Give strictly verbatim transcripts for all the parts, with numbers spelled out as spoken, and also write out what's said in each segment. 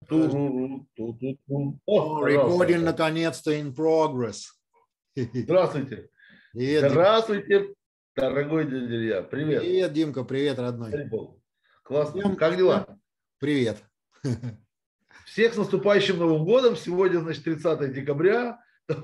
Туруру, ту-ту-ту. О, Oh, пожалуйста. recording наконец-то in progress. Здравствуйте. Привет, Дим. Здравствуйте, дорогой дядя Илья. Привет. Привет, Димка, привет, родной. Классно. Всем, Как дела? всем привет. Всех с наступающим Новым годом. Сегодня, значит, тридцатое декабря.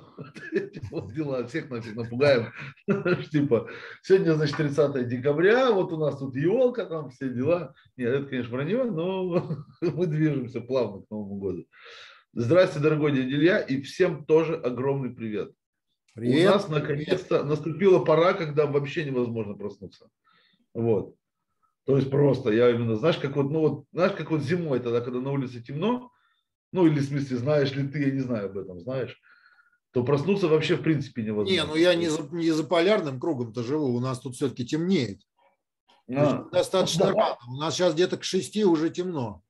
Вот дела, всех нафиг напугаем. Типа, сегодня, значит, тридцатое декабря, вот у нас тут елка, там все дела. Нет, это, конечно, вранье, но мы движемся плавно к Новому году. Здравствуйте, дорогой дядя Илья, и всем тоже огромный привет. Привет. У нас наконец-то наступила пора, когда вообще невозможно проснуться. Вот. То есть просто, я именно, знаешь, как вот, ну вот, знаешь, как вот зимой тогда, когда на улице темно, ну или в смысле, знаешь ли ты, я не знаю об этом, знаешь, то проснуться вообще в принципе невозможно. Не, ну я не за, не за полярным кругом-то живу, у нас тут все-таки темнеет. А, Достаточно да. рано, у нас сейчас где-то к шести уже темно.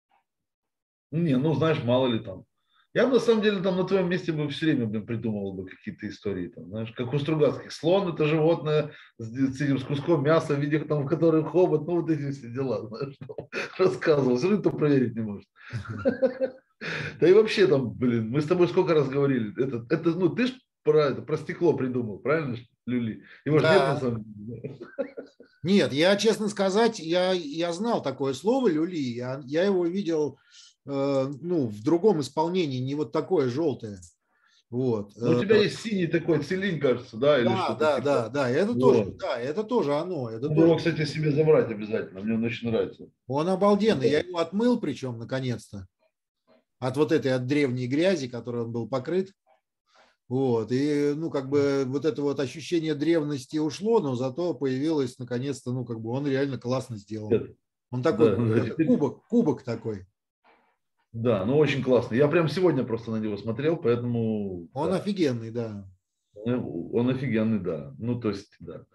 Не, ну знаешь, мало ли там. Я бы на самом деле там на твоем месте бы все время блин, придумывал бы какие-то истории. Там, знаешь, как у Стругацких. Слон – это животное с, с, этим, с куском мяса, в виде там, в котором хобот, ну вот эти все дела, знаешь, рассказывал. Все равно никто проверить не может. Да и вообще там, блин, мы с тобой сколько раз говорили. Это, это ну ты ж про, это, про стекло придумал, правильно, Люли? Его же нет на самом деле. Нет, я, честно сказать, я, я знал такое слово люли, я, я его видел э, ну, в другом исполнении, не вот такое желтое. Вот. Ну, у тебя есть синий такой целин, кажется, да, или Да, что-то да, типа. да, да, это Вот. тоже, да, это тоже оно. Это Надо тоже... его, кстати, себе забрать обязательно, мне он очень нравится. Он обалденный, я его отмыл причем, наконец-то, от вот этой, от древней грязи, которой он был покрыт. Вот, и, ну, как бы вот это вот ощущение древности ушло, но зато появилось, наконец-то, ну, как бы он реально классно сделан. Он такой, Да, да, теперь... кубок, кубок такой. Да, ну очень классно. Я прям сегодня просто на него смотрел, поэтому... Он да. офигенный, да. Он офигенный, да. Ну, то есть, да.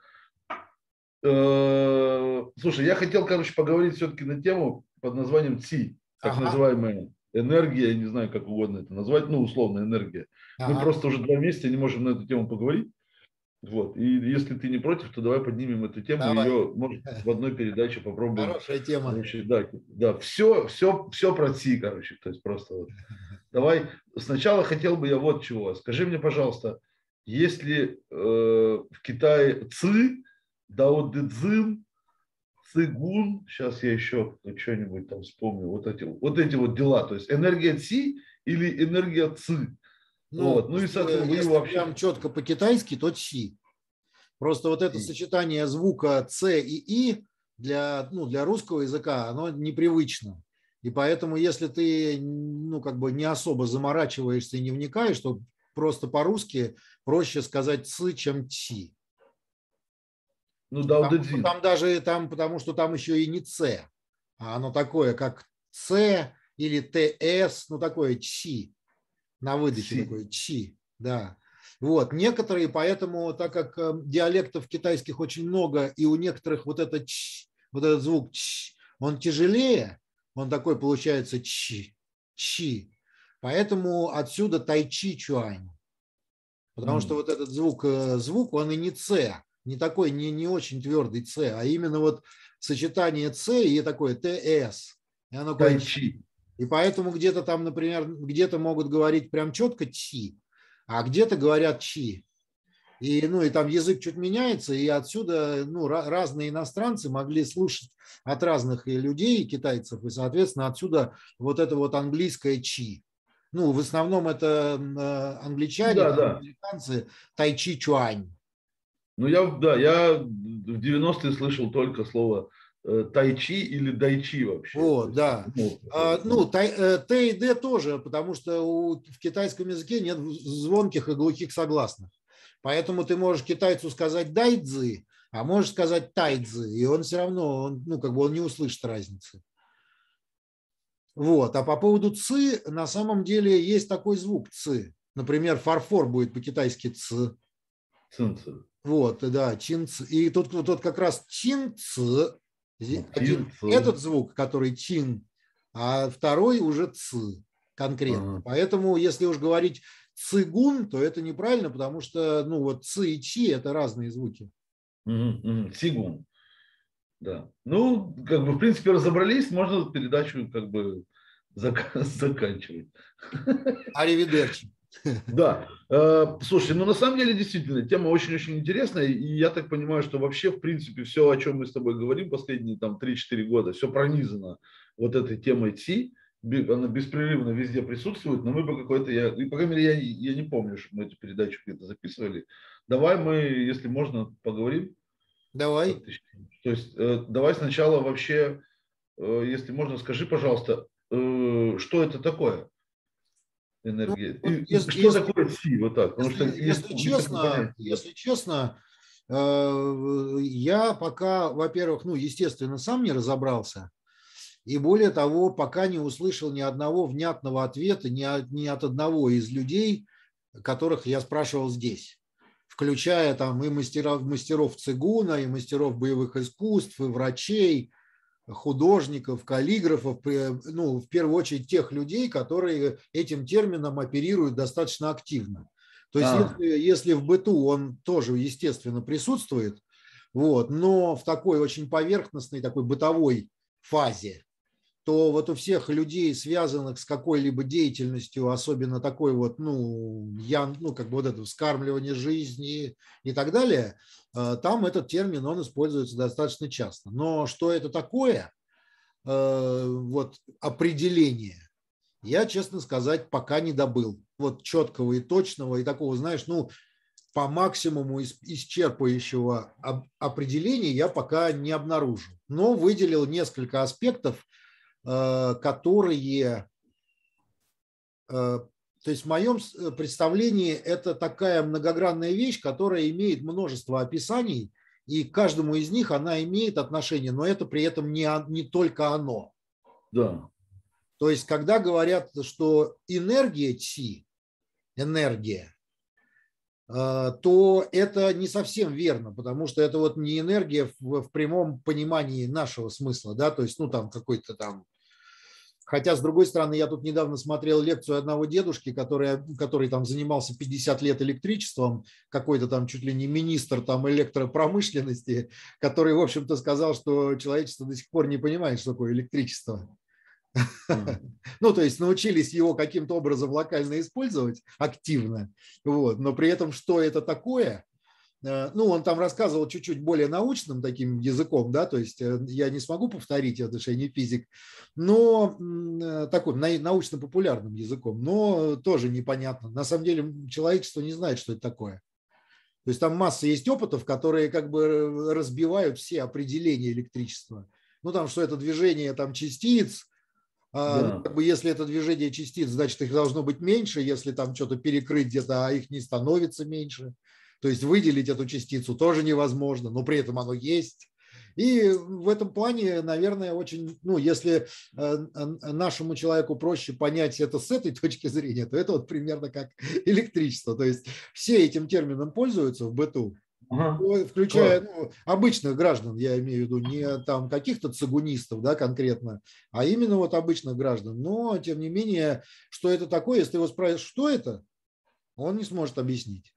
Слушай, я хотел, короче, поговорить все-таки на тему под названием ЦИ, так Ага. называемая энергия, я не знаю, как угодно это назвать, ну, условно, энергия. Ага. Мы просто уже два месяца не можем на эту тему поговорить. Вот. И если ты не против, то давай поднимем эту тему, Давай. ее, может, в одной передаче попробуем. Хорошая тема. Короче, да, да, все, все, все про ЦИ, короче, то есть просто вот. Давай, сначала хотел бы я вот чего. Скажи мне, пожалуйста, если э, в Китае ЦИ, Дао Дэ Цзин, Цигун, сейчас я еще что-нибудь там вспомню, вот эти, вот эти вот дела, то есть энергия ЦИ или энергия ЦИ. Ну, вот. Ну и, соответственно, если вы вообще... прям четко по-китайски, то чи. Просто вот это сочетание звука Ц и И для, ну, для русского языка, оно непривычно. И поэтому, если ты ну, как бы не особо заморачиваешься и не вникаешь, то просто по-русски проще сказать Ц, чем Чи. Ну, Дао Дэ Цзин. Там даже, там, потому что там еще и не Ц, а оно такое, как Ц или Т С, ну, такое Чи. На выдохе Чи. Такое Чи, да. Вот, некоторые, поэтому, так как э, диалектов китайских очень много, и у некоторых вот этот, ч, вот этот звук ч, он тяжелее, он такой получается чи, чи. Поэтому отсюда тайчи чуань. Потому mm. что вот этот звук, звук, он и не ц, не такой, не, не очень твердый ц, а именно вот сочетание ц и такое тс. И оно тайчи. И поэтому где-то там, например, где-то могут говорить прям четко чи, а где-то говорят чи. И, ну, и там язык чуть меняется, и отсюда ну, разные иностранцы могли слушать от разных людей, китайцев, и, соответственно, отсюда вот это вот английское чи. Ну, в основном это англичане, да, да. американцы, тайчи чуань. Ну, я, да, я в девяностые слышал только слово тайчи или дайчи вообще. Вот, да. Ну, а, ну тай, Т и Д тоже, потому что у, в китайском языке нет звонких и глухих согласных. Поэтому ты можешь китайцу сказать дайцзы, а можешь сказать тайцзы, и он все равно, он, ну, как бы он не услышит разницы. Вот. А по поводу ци, на самом деле есть такой звук ци. Например, фарфор будет по-китайски ци. Цинцы. Вот, да, чинцы. И тут, тут как раз чинцы. Один, Чин, этот звук, который чин, а второй уже ц конкретно. Ага. Поэтому, если уж говорить цигун, то это неправильно, потому что ну вот ц и чи это разные звуки. Цигун. Да. Ну, как бы, в принципе, разобрались, можно передачу как бы заканчивать. Аривидерчи. Да, слушай, ну на самом деле действительно тема очень-очень интересная, и я так понимаю, что вообще в принципе все, о чем мы с тобой говорим последние там три-четыре года, все пронизано вот этой темой ТСИ, она беспрерывно везде присутствует, но мы по какой-то, я, и, по крайней мере, я, я не помню, что мы эту передачу где-то записывали. Давай мы, если можно, поговорим. Давай. То есть давай сначала вообще, если можно, скажи, пожалуйста, что это такое? Энергия. Ну, вот И, если, что если, такое ТСИ? Вот так. Потому если, что если есть, честно, есть если честно, э, я пока, во-первых, ну, естественно, сам не разобрался, и более того, пока не услышал ни одного внятного ответа ни от, ни от одного из людей, которых я спрашивал здесь, включая там и мастеров, мастеров цигуна, и мастеров боевых искусств, и врачей, художников, каллиграфов, ну, в первую очередь тех людей, которые этим термином оперируют достаточно активно. То есть а. если, если в быту он тоже, естественно, присутствует, вот, но в такой очень поверхностной, такой бытовой фазе, то вот у всех людей, связанных с какой-либо деятельностью, особенно такой вот, ну, я, ну как бы вот это вскармливание жизни и так далее, там этот термин, он используется достаточно часто. Но что это такое, вот определение, я, честно сказать, пока не добыл. Вот четкого и точного, и такого, знаешь, ну, по максимуму исчерпывающего определения я пока не обнаружил. Но выделил несколько аспектов, которые, то есть в моем представлении это такая многогранная вещь, которая имеет множество описаний, и к каждому из них она имеет отношение, но это при этом не, не только оно. Да. То есть когда говорят, что энергия ТСИ, энергия, то это не совсем верно, потому что это вот не энергия в, в прямом понимании нашего смысла, да, то есть, ну, там какой-то там. Хотя, с другой стороны, я тут недавно смотрел лекцию одного дедушки, который, который там занимался пятьдесят лет электричеством, какой-то там чуть ли не министр там электропромышленности, который, в общем-то, сказал, что человечество до сих пор не понимает, что такое электричество. Ну, то есть научились его каким-то образом локально использовать активно, вот, но при этом, что это такое, ну, он там рассказывал чуть-чуть более научным таким языком, да, то есть я не смогу повторить это, что я не физик, но таким научно-популярным языком, но тоже непонятно. На самом деле человечество не знает, что это такое. То есть там масса есть опытов, которые как бы разбивают все определения электричества. Ну, там, что это движение там частиц, Да. ну, как бы, если это движение частиц, значит, их должно быть меньше, если там что-то перекрыть где-то, а их не становится меньше. То есть выделить эту частицу тоже невозможно, но при этом оно есть. И в этом плане, наверное, очень, ну, если нашему человеку проще понять это с этой точки зрения, то это вот примерно как электричество. То есть все этим термином пользуются в быту, ага, включая ну, обычных граждан, я имею в виду, не там каких-то цигунистов, да, конкретно, а именно вот обычных граждан. Но, тем не менее, что это такое, если его спросишь, что это, он не сможет объяснить.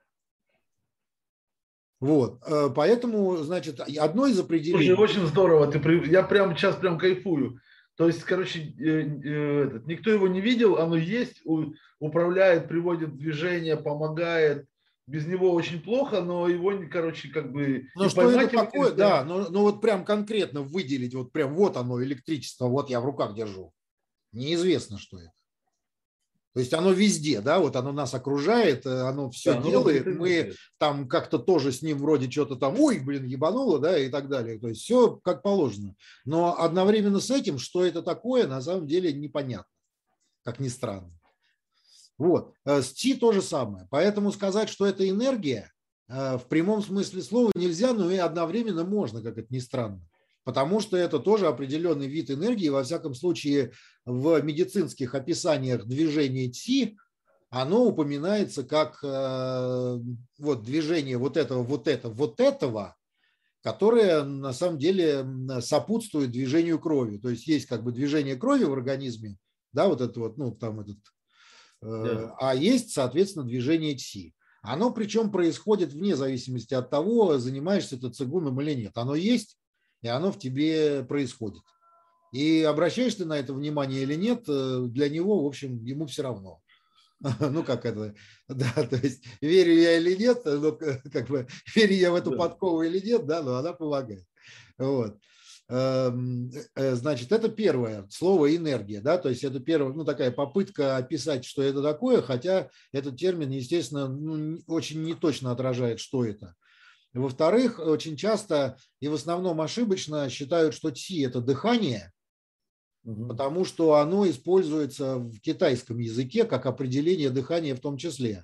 Вот, поэтому, значит, одно из определений... Слушай, очень здорово, ты, я прям сейчас прям кайфую. То есть, короче, этот, никто его не видел, оно есть, управляет, приводит в движение, помогает. Без него очень плохо, но его, короче, как бы... Ну, что это такое, нельзя. Да, но, но вот прям конкретно выделить, вот прям вот оно, электричество, вот я в руках держу. Неизвестно, что это. То есть оно везде, да, вот оно нас окружает, оно все да, делает, мы делает. Там как-то тоже с ним вроде что-то там, ой, блин, ебануло, да, и так далее. То есть все как положено. Но одновременно с этим, что это такое, на самом деле непонятно, как ни странно. Вот, с ТСИ то же самое. Поэтому сказать, что это энергия, в прямом смысле слова нельзя, но и одновременно можно, как это ни странно. Потому что это тоже определенный вид энергии. Во всяком случае, в медицинских описаниях движения ТСИ оно упоминается как э, вот, движение вот этого, вот этого, вот этого, которое на самом деле сопутствует движению крови. То есть есть как бы движение крови в организме, да, вот это вот, ну там этот, э, yeah. а есть, соответственно, движение ТСИ. Оно причем происходит вне зависимости от того, занимаешься ты цигуном или нет. Оно есть, и оно в тебе происходит. И обращаешь ты на это внимание или нет, для него, в общем, ему все равно. Ну, как это, да, то есть верю я или нет, ну, как бы, верю я в эту подкову или нет, да, но она помогает. Вот. Значит, это первое слово энергия, да, то есть это первая, ну, такая попытка описать, что это такое, хотя этот термин, естественно, ну, очень неточно отражает, что это. Во-вторых, очень часто и в основном ошибочно считают, что ци – это дыхание, потому что оно используется в китайском языке как определение дыхания в том числе,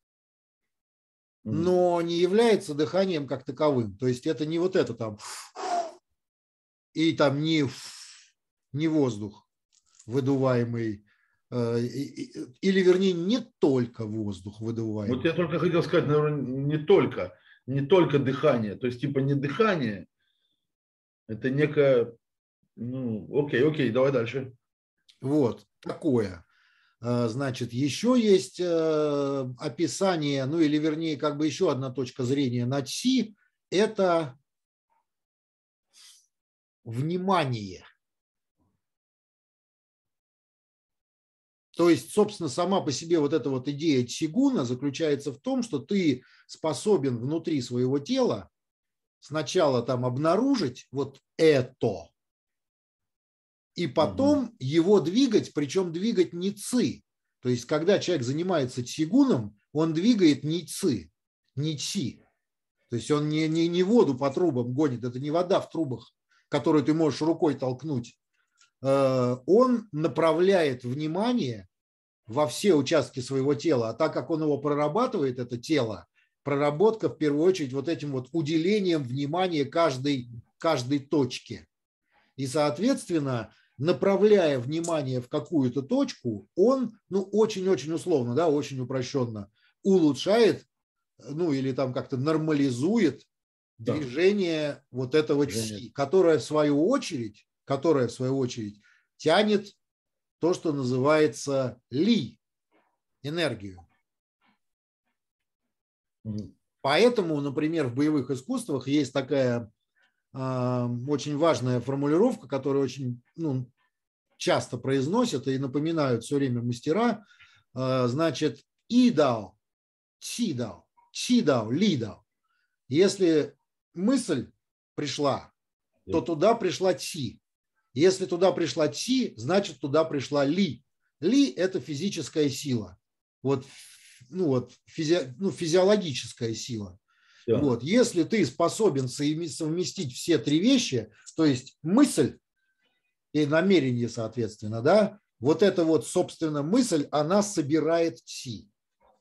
но не является дыханием как таковым. То есть это не вот это там и там не, не воздух выдуваемый, или вернее не только воздух выдуваемый. Вот я только хотел сказать, наверное, не только, не только дыхание, то есть типа не дыхание, это некое. Ну, окей, окей, давай дальше. Вот, такое. Значит, еще есть описание, ну или вернее, как бы еще одна точка зрения на ци, это внимание. То есть, собственно, сама по себе вот эта вот идея цигуна заключается в том, что ты способен внутри своего тела сначала там обнаружить вот это, и потом угу. его двигать, причем двигать не ци. То есть, когда человек занимается цигуном, он двигает не ци, не ци. То есть, он не, не, не воду по трубам гонит, это не вода в трубах, которую ты можешь рукой толкнуть. Он направляет внимание во все участки своего тела. А так как он его прорабатывает, это тело, проработка в первую очередь вот этим вот уделением внимания каждой, каждой точке. И, соответственно, направляя внимание в какую-то точку, он, ну, очень-очень условно, да, очень упрощенно, улучшает, ну, или там как-то нормализует да. движение вот этого ци, которое в свою очередь, которое в свою очередь тянет то, что называется ли, энергию. Mm-hmm. Поэтому, например, в боевых искусствах есть такая очень важная формулировка, которую очень ну, часто произносят и напоминают все время мастера, значит, идао, чидао, чидао, лидао. Если мысль пришла, то туда пришла ци. Если туда пришла ци, значит, туда пришла ли. Ли – это физическая сила, вот, ну, вот, физи, ну, физиологическая сила. Да. Вот. Если ты способен совместить все три вещи, то есть мысль и намерение, соответственно, да, вот эта вот, собственно, мысль, она собирает ци.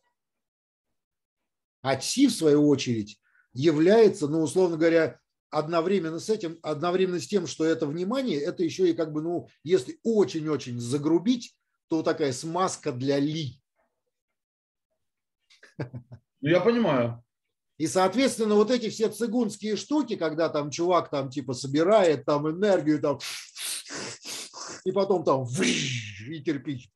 А ци, в свою очередь, является, ну, условно говоря, одновременно с этим, одновременно с тем, что это внимание, это еще и как бы, ну, если очень-очень загрубить, то такая смазка для ли. Ну, я понимаю. И, соответственно, вот эти все цигунские штуки, когда там чувак там типа собирает там энергию, там, и потом там и кирпич,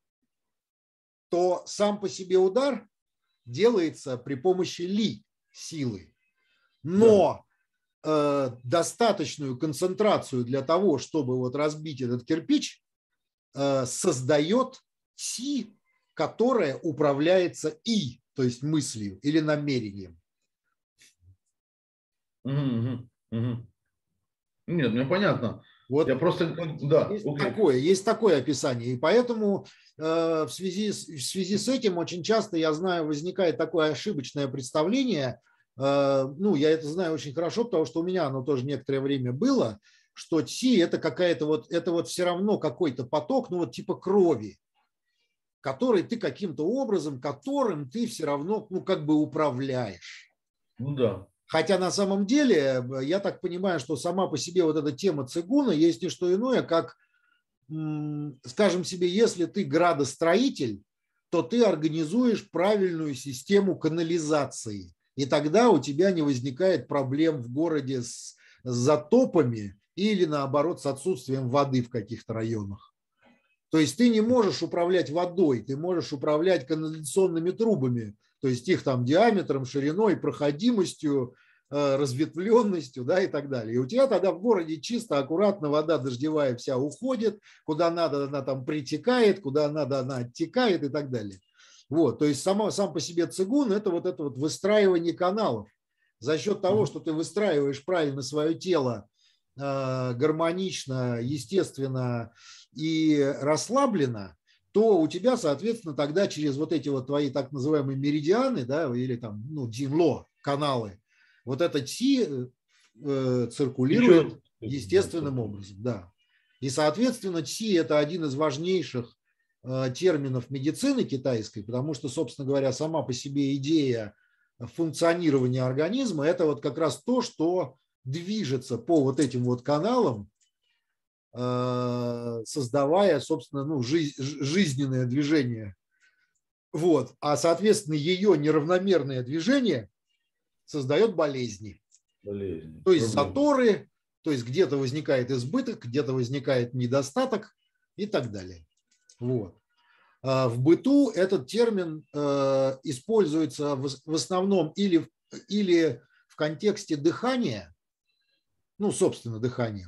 то сам по себе удар делается при помощи ли силы. Но да. э, достаточную концентрацию для того, чтобы вот разбить этот кирпич, э, создает ци, которая управляется и, то есть мыслью или намерением. Угу, угу. Нет, мне понятно. Вот я просто, да, есть, такое, есть такое описание. И поэтому э, в, связи с, в связи с этим очень часто, я знаю, возникает такое ошибочное представление. Э, ну, я это знаю очень хорошо, потому что у меня оно тоже некоторое время было, что ци – это какая-то вот, это вот все равно какой-то поток, ну вот типа крови, который ты каким-то образом, которым ты все равно, ну, как бы управляешь. Ну да. Хотя на самом деле, я так понимаю, что сама по себе вот эта тема цигуна есть не что иное, как, скажем себе, если ты градостроитель, то ты организуешь правильную систему канализации. И тогда у тебя не возникает проблем в городе с затопами или, наоборот, с отсутствием воды в каких-то районах. То есть ты не можешь управлять водой, ты можешь управлять канализационными трубами, то есть их там диаметром, шириной, проходимостью, разветвленностью, да, и так далее. И у тебя тогда в городе чисто, аккуратно, вода дождевая вся уходит, куда надо она там притекает, куда надо она оттекает и так далее. Вот, то есть само, сам по себе цигун – это вот это вот выстраивание каналов. За счет того, что ты выстраиваешь правильно свое тело, э, гармонично, естественно и расслабленно, то у тебя, соответственно, тогда через вот эти вот твои так называемые меридианы, да, или там, ну, дзинло, каналы, вот это чи э, циркулирует Еще, естественным да, образом, да. И, соответственно, чи – это один из важнейших э, терминов медицины китайской, потому что, собственно говоря, сама по себе идея функционирования организма – это вот как раз то, что движется по вот этим вот каналам, э, создавая, собственно, ну, жизнь, жизненное движение. Вот. А, соответственно, ее неравномерное движение создает болезни. болезни, То есть проблемы. заторы, то есть где-то возникает избыток, где-то возникает недостаток и так далее. Вот. В быту этот термин используется в основном или, или в контексте дыхания, ну, собственно, дыхания.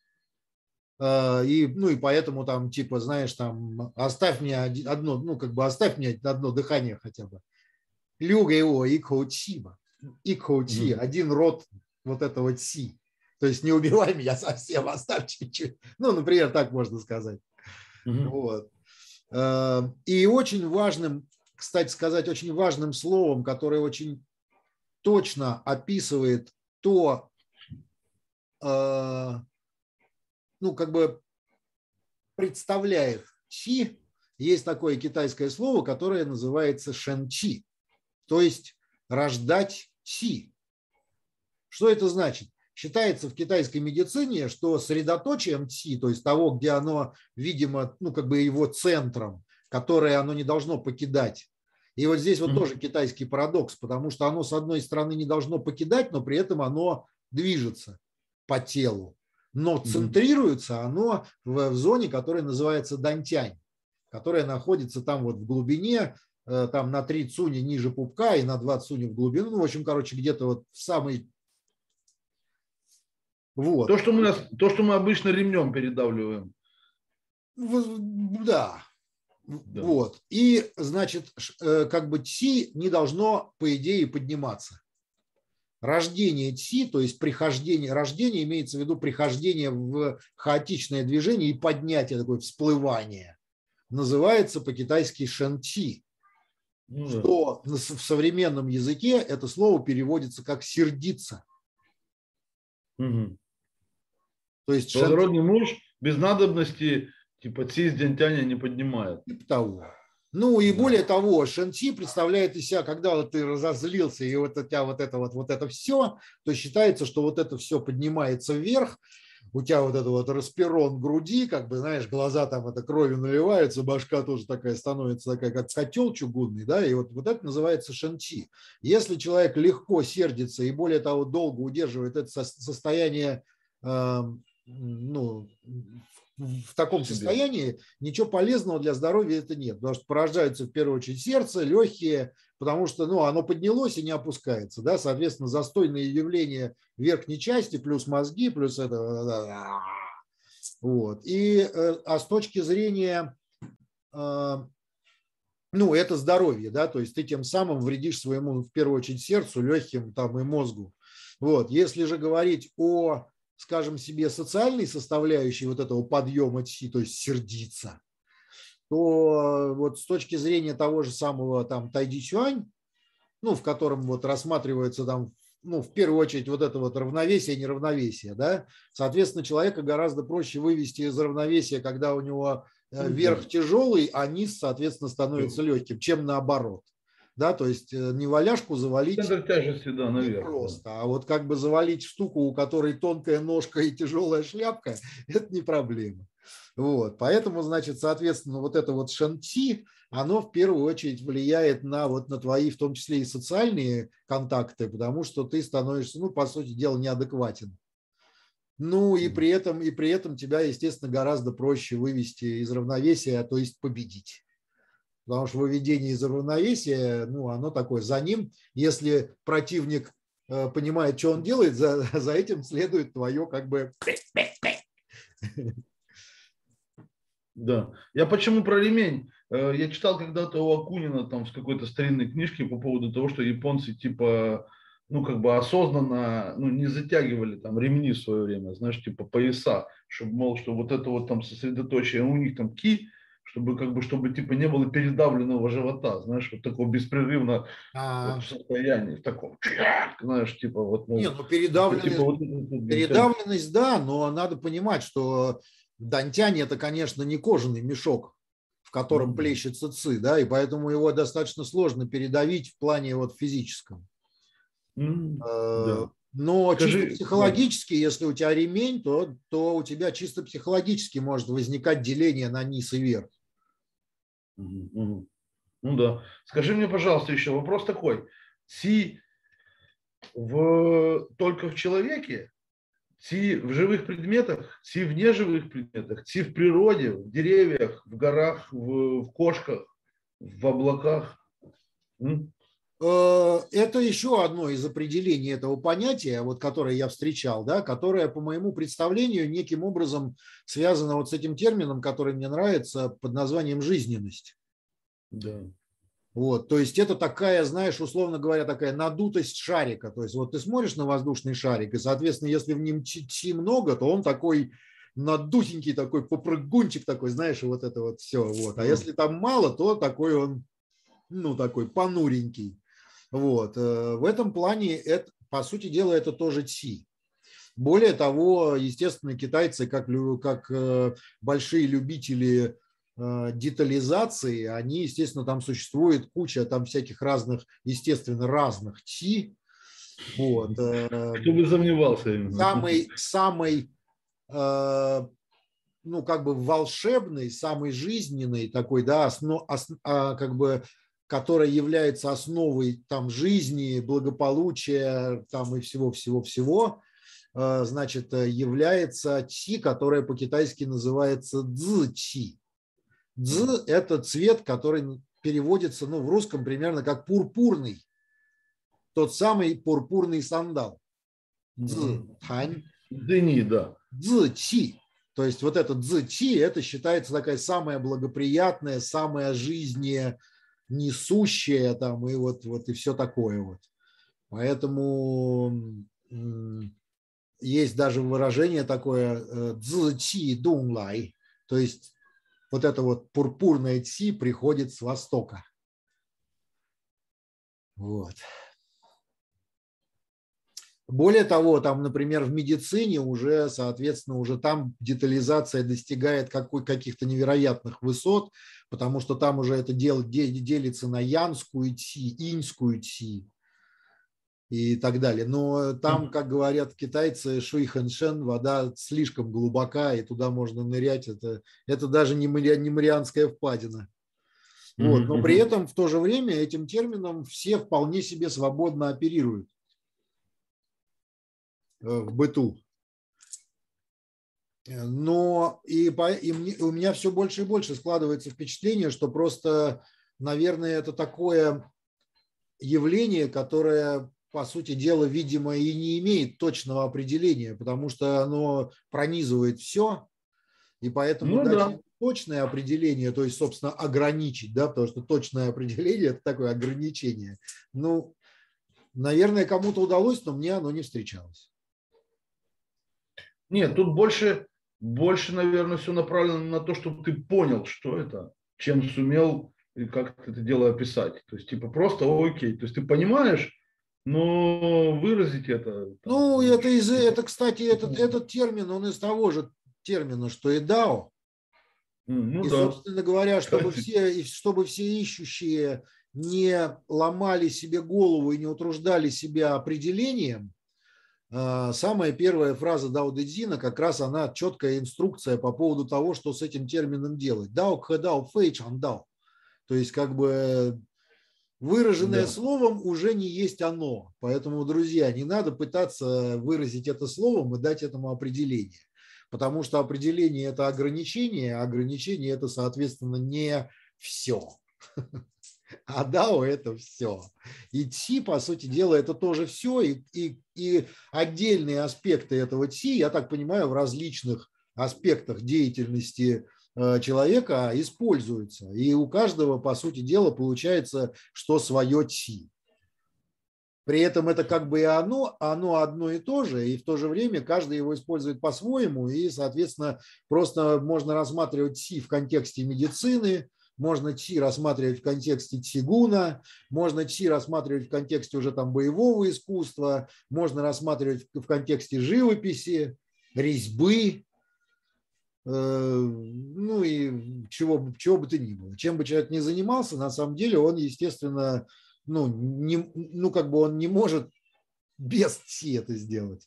И, ну, и поэтому там, типа, знаешь, там, оставь мне одно, ну, как бы оставь мне одно дыхание хотя бы. Лю гэ его и коучиба. И коучи, один род вот этого ци. То есть не убивай меня совсем, оставь чуть-чуть. Ну, например, так можно сказать. Mm-hmm. Вот. И очень важным, кстати сказать, очень важным словом, которое очень точно описывает то, ну, как бы представляет чи, есть такое китайское слово, которое называется шэнчи, то есть рождать чи. Что это значит? Считается в китайской медицине, что средоточием ци, то есть того, где оно, видимо, ну, как бы его центром, которое оно не должно покидать. И вот здесь вот mm-hmm. тоже китайский парадокс, потому что оно, с одной стороны, не должно покидать, но при этом оно движется по телу. Но центрируется оно в, в зоне, которая называется дантянь, которая находится там вот в глубине, там на три цуни ниже пупка и на два цуни в глубину. Ну, в общем, короче, где-то вот в самой... Вот. То, что мы, то, что мы обычно ремнем передавливаем. Да. Да. Вот. И, значит, как бы ци не должно, по идее, подниматься. Рождение ци, то есть прихождение, рождение имеется в виду прихождение в хаотичное движение и поднятие, такое всплывание, называется по-китайски шэнчи, ну, что да. в современном языке это слово переводится как сердиться. Угу. То есть благородный шэн... муж без надобности типа ци с дянтяня не поднимает. Типа того. Ну и да. более того, шэнчи представляет из себя, когда вот ты разозлился и вот у тебя вот это вот, вот это все, то считается, что вот это все поднимается вверх, у тебя вот это вот распирон груди, как бы, знаешь, глаза там это кровью наливаются, башка тоже такая становится такая, как котел чугунный, да, и вот, вот это называется шэнчи. Если человек легко сердится и более того долго удерживает это состояние, э, ну, в таком состоянии, ничего полезного для здоровья это нет, потому что поражаются в первую очередь сердце, легкие, потому что, ну, оно поднялось и не опускается, да, соответственно, застойные явления верхней части, плюс мозги, плюс это, вот, и, а с точки зрения, ну, это здоровье, да, то есть ты тем самым вредишь своему, в первую очередь, сердцу, легким, там, и мозгу, вот, если же говорить о, скажем себе, социальной составляющей вот этого подъема ци, то есть сердиться, то вот с точки зрения того же самого там тайди чуань, ну, в котором вот рассматривается там, ну, в первую очередь вот это вот равновесие, неравновесие, да, соответственно, человека гораздо проще вывести из равновесия, когда у него верх тяжелый, а низ, соответственно, становится легким, чем наоборот. Да, то есть не валяшку завалить центр тяжести, да, наверх, просто, да. а вот как бы завалить штуку, у которой тонкая ножка и тяжелая шляпка, это не проблема. Вот, поэтому, значит, соответственно, вот это вот шэнчи, оно в первую очередь влияет на, вот, на твои, в том числе и социальные контакты, потому что ты становишься, ну, по сути дела, неадекватен. Ну, и при этом, и при этом тебя, естественно, гораздо проще вывести из равновесия, то есть победить. Потому что выведение из равновесия, ну, оно такое, за ним, если противник понимает, что он делает, за, за этим следует твое как бы... Да. Я почему про ремень? Я читал когда-то у Акунина там в какой-то старинной книжке по поводу того, что японцы типа, ну как бы осознанно, ну не затягивали там ремни в свое время, знаешь, типа пояса, чтобы, мол, что вот это вот там сосредоточие у них там ки, чтобы как бы, чтобы типа не было передавленного живота, знаешь, вот такого беспрерывно вот в состоянии, в таком, знаешь, типа вот, Не, мол, ну типа, передавленность, типа вот, вот, передавленность, да, но надо понимать, что дантянь это, конечно, не кожаный мешок, в котором плещется ци, да, и поэтому его достаточно сложно передавить в плане вот физическом. Да. Но Скажи, чисто психологически, если у тебя ремень, то, то у тебя чисто психологически может возникать деление на низ и вверх. Ну да. Скажи мне, пожалуйста, еще вопрос такой. Ци в, только в человеке, ци в живых предметах, ци в неживых предметах, ци в природе, в деревьях, в горах, в, в кошках, в облаках? М? Это еще одно из определений этого понятия, вот, которое я встречал, да, которое, по моему представлению, неким образом связано вот с этим термином, который мне нравится, под названием жизненность. Да. Вот, то есть это такая, знаешь, условно говоря, такая надутость шарика. То есть вот ты смотришь на воздушный шарик, и, соответственно, если в нем чи много, то он такой надутенький, такой попрыгунчик такой, знаешь, и вот это вот все. Вот. А если там мало, то такой он, ну, такой понуренький. Вот. В этом плане, это, по сути дела, это тоже ци. Более того, естественно, китайцы, как, как большие любители детализации, они, естественно, там существует куча там всяких разных, естественно, разных ци. Вот. Кто бы сомневался. Самый, самый, ну, как бы волшебный, самый жизненный такой, да, основ, основ, как бы, который является основой там жизни, благополучия там и всего-всего-всего, значит, является ци, которая по-китайски называется цзи-ци. Цзи – это цвет, который переводится, ну, в русском примерно как пурпурный. Тот самый пурпурный сандал. Цзи-тань. Цзини, да. Цзи-чи. То есть вот это цзи-чи – это считается такая самая благоприятная, самая жизненесущая там и вот, вот и все такое вот. Поэтому есть даже выражение такое цзи-чи дунлай, то есть вот это вот пурпурное ци приходит с востока. Вот. Более того, там, например, в медицине уже, соответственно, уже там детализация достигает какой, каких-то невероятных высот, потому что там уже это дело делится на янскую ци, иньскую ци и так далее. Но там, как говорят китайцы, шуйхэншэн, вода слишком глубока, и туда можно нырять. Это, это даже не, Мари, не Марианская впадина. Вот. Но при этом в то же время этим термином все вполне себе свободно оперируют в быту. Но и, по, и мне, у меня все больше и больше складывается впечатление, что просто, наверное, это такое явление, которое, по сути дела, видимо, и не имеет точного определения, потому что оно пронизывает все, и поэтому ну, дать да. точное определение, то есть, собственно, ограничить, да, потому что точное определение – это такое ограничение. Ну, наверное, кому-то удалось, но мне оно не встречалось. Нет, тут больше, больше, наверное, все направлено на то, чтобы ты понял, что это, чем сумел и как это дело описать. То есть, типа, просто окей. То есть, ты понимаешь, но выразить это... Там, ну, это, из, это, кстати, этот, этот термин, он из того же термина, что и дао. Ну, и, да. собственно говоря, чтобы все, чтобы все ищущие не ломали себе голову и не утруждали себя определением, самая первая фраза Дао Дэ Цзина как раз она четкая инструкция по поводу того, что с этим термином делать. Дао кхэ дао фэй чан дао. То есть как бы выраженное да. словом уже не есть оно. Поэтому, друзья, не надо пытаться выразить это словом и дать этому определение. Потому что определение – это ограничение, а ограничение – это, соответственно, не все. А дао – это все. И ци, по сути дела, это тоже все. И, и, и отдельные аспекты этого ци, я так понимаю, в различных аспектах деятельности человека используются. И у каждого, по сути дела, получается, что свое ци. При этом это как бы и оно, оно одно и то же, и в то же время каждый его использует по-своему, и, соответственно, просто можно рассматривать ци в контексте медицины, можно ци рассматривать в контексте цигуна, можно ци рассматривать в контексте уже там боевого искусства, можно рассматривать в контексте живописи, резьбы, ну и чего, чего бы то ни было. Чем бы человек ни занимался, на самом деле он, естественно, ну, не, ну как бы он не может без ци это сделать.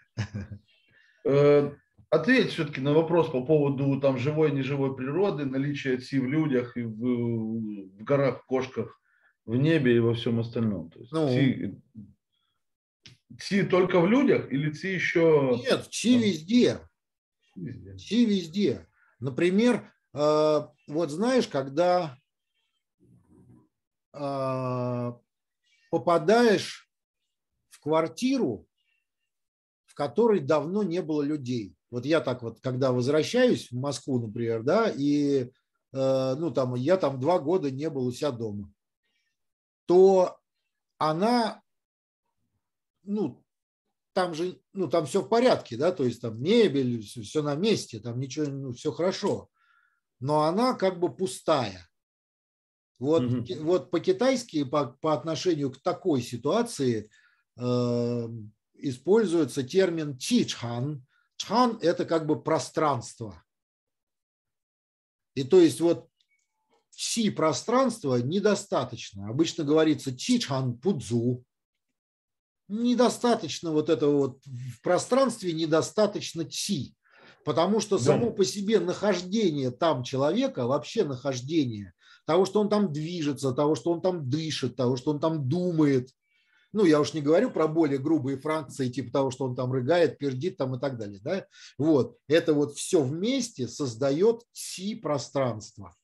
Ответь все-таки на вопрос по поводу там живой и неживой природы, наличия ци в людях и в, в горах, в кошках, в небе и во всем остальном. То есть Ну, ци, ци только в людях или ци еще... Нет, ци везде. Везде. Ци везде. Например, вот знаешь, когда попадаешь в квартиру, в которой давно не было людей. Вот я так вот, когда возвращаюсь в Москву, например, да, и ну, там, я там два года не был у себя дома, то она, ну, там же, ну, там все в порядке, да, то есть там мебель, все, все на месте, там ничего, ну, все хорошо, но она как бы пустая. Вот, mm-hmm. вот по-китайски, по, по отношению к такой ситуации э, используется термин чи-чхан. Чхан – это как бы пространство. И то есть вот чи пространства недостаточно. Обычно говорится чи-чхан пудзу. Недостаточно вот этого вот, в пространстве недостаточно чи. Потому что само по себе нахождение там человека, вообще нахождение, того, что он там движется, того, что он там дышит, того, что он там думает. Ну, я уж не говорю про более грубые фракции, типа того, что он там рыгает, пердит там и так далее. Да? Вот. Это вот все вместе создает ци-пространство.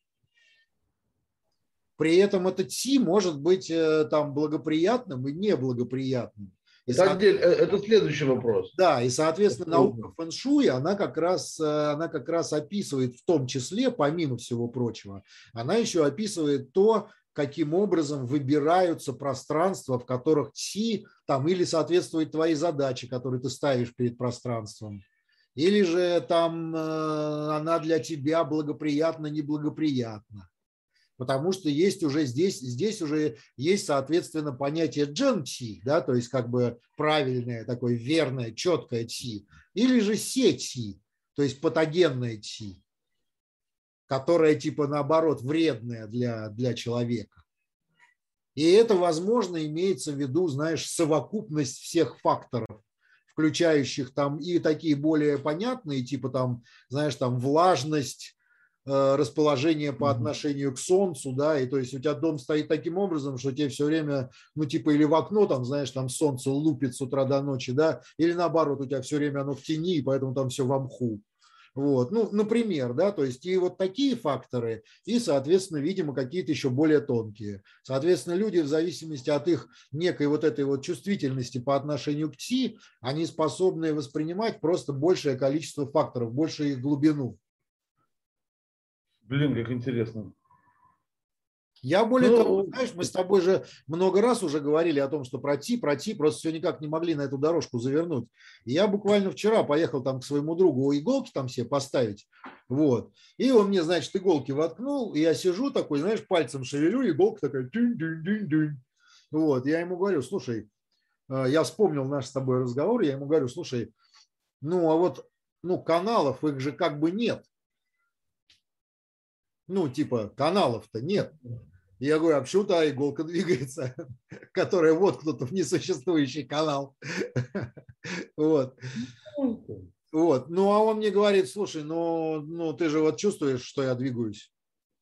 При этом это ци может быть там благоприятным и неблагоприятным. И это, отдель, это следующий вопрос. Да, и, соответственно, наука фэн-шуй, она как раз, она как раз описывает в том числе, помимо всего прочего, она еще описывает то, каким образом выбираются пространства, в которых ци там или соответствует твоей задаче, которую ты ставишь перед пространством, или же там она для тебя благоприятна, неблагоприятна. Потому что есть уже здесь, здесь уже есть, соответственно, понятие джен-чи, да, то есть как бы правильное, такое верное, четкое чи, или же се-чи, то есть патогенное чи, которое типа наоборот вредное для, для человека. И это, возможно, имеется в виду, знаешь, совокупность всех факторов, включающих там и такие более понятные, типа там, знаешь, там влажность, расположение по отношению к солнцу, да, и то есть у тебя дом стоит таким образом, что тебе все время, ну, типа, или в окно, там, знаешь, там солнце лупит с утра до ночи, да, или наоборот, у тебя все время оно в тени, и поэтому там все в мху. Вот, ну, например, да, то есть и вот такие факторы, и, соответственно, видимо, какие-то еще более тонкие. Соответственно, люди в зависимости от их некой вот этой вот чувствительности по отношению к ци, они способны воспринимать просто большее количество факторов, большую их глубину. Блин, как интересно. Я более ну, того, знаешь, мы с тобой же много раз уже говорили о том, что про ти, про ти, просто все никак не могли на эту дорожку завернуть. И я буквально вчера поехал там к своему другу иголки там все поставить, вот. И он мне, значит, иголки воткнул, и я сижу такой, знаешь, пальцем шевелю, иголка такая, дынь-дынь-дынь-дынь. Вот, я ему говорю, слушай, я вспомнил наш с тобой разговор, я ему говорю, слушай, ну, а вот, ну, каналов их же как бы нет. Ну, типа, каналов-то нет. Я говорю, а почему та иголка двигается, которая воткнута в несуществующий канал? Вот. Вот. Ну, а он мне говорит, слушай, ну, ну, ты же вот чувствуешь, что я двигаюсь.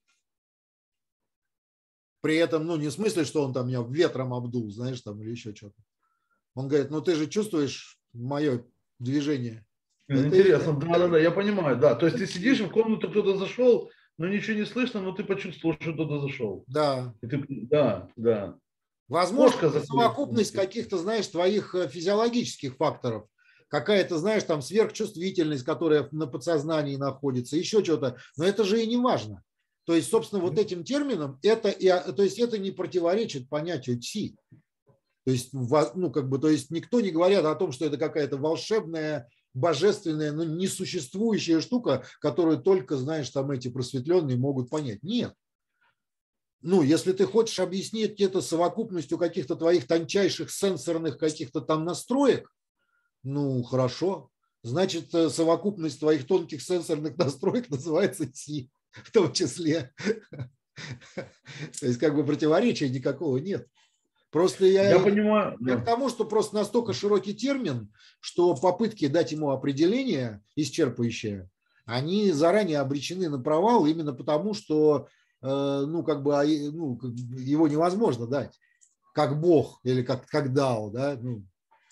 При этом, ну, не в смысле, что он там меня ветром обдул, знаешь, там, или еще что-то. Он говорит, ну, ты же чувствуешь мое движение. Интересно, да-да-да, я понимаю, да. То есть ты сидишь, в комнату кто-то зашел, Ну, ничего не слышно, но ты почувствовал, что кто-то зашел. Да. И ты, да, да. Возможно, Кошка это заходит. совокупность каких-то, знаешь, твоих э, физиологических факторов. Какая-то, знаешь, там сверхчувствительность, которая на подсознании находится, еще что-то. Но это же и не важно. То есть, собственно, вот этим термином это, и, а, то есть это не противоречит понятию ци. То есть, ну, как бы, то есть никто не говорит о том, что это какая-то волшебная, божественная, но несуществующая штука, которую только, знаешь, там эти просветленные могут понять. Нет. Ну, если ты хочешь объяснить это совокупностью каких-то твоих тончайших сенсорных каких-то там настроек, ну, хорошо. Значит, совокупность твоих тонких сенсорных настроек называется ци, в том числе. То есть, как бы противоречия никакого нет. Просто я, Я понимаю. я Да. к тому, что просто настолько широкий термин, что попытки дать ему определение исчерпывающее, они заранее обречены на провал именно потому, что ну, как бы, ну, его невозможно дать, как Бог или как, как Дао, да, ну.